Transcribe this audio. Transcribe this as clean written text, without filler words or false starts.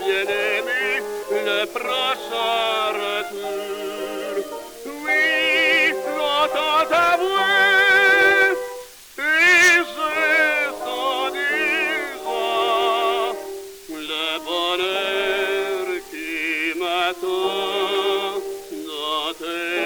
bien-aimé, le prochain retour. Oui, j'entends ta voix, et je sens déjà le bonheur qui m'attend dans tes